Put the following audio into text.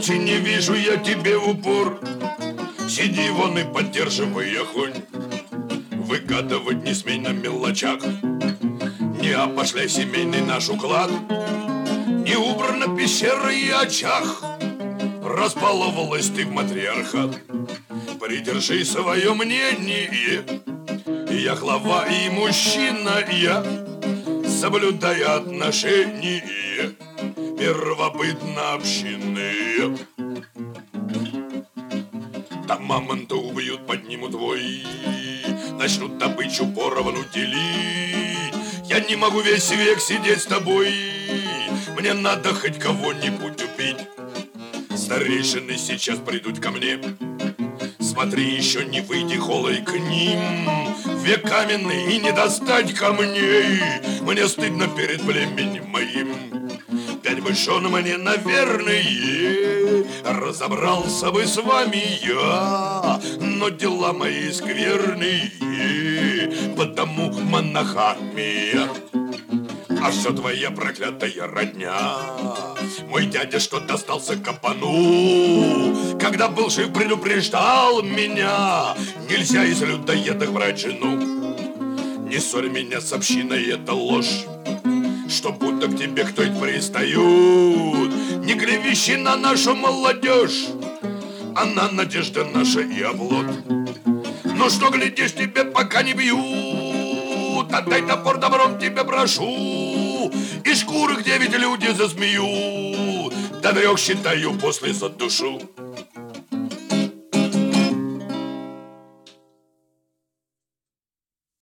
ночи не вижу я тебе в упор. Сиди вон и поддерживай огонь. Выгадывать не смей на мелочах. Не опошляй семейный наш уклад. Не убрана пещера и очаг. Разбаловалась ты в матриархат. Придержи свое мнение. Я глава и мужчина, я соблюдаю отношения первобытно-общинные. Там мамонта убьют, поднимут вой, начнут добычу поровну делить. Я не могу весь век сидеть с тобой, мне надо хоть кого-нибудь убить. Старейшины сейчас придут ко мне, смотри, еще не выйди голой к ним. Век каменный и не достать камней, мне стыдно перед племенем моим. 5 мышон мне, наверное, разобрался бы с вами я, но дела мои скверные, потому монохамия. А все твоя проклятая родня. Мой дядюшка достался капану, когда был жив, предупреждал меня: нельзя из людоедов брать жену. Не ссорь меня с общиной, это ложь, что будто к тебе кто-то пристают. Не клевещи на нашу молодежь, она надежда наша и оплот. Ну что глядишь, тебе пока не бьют, отдай топор, добром тебя прошу. И шкуры, где ведь люди засмеют, до 3 считаю, после задушу.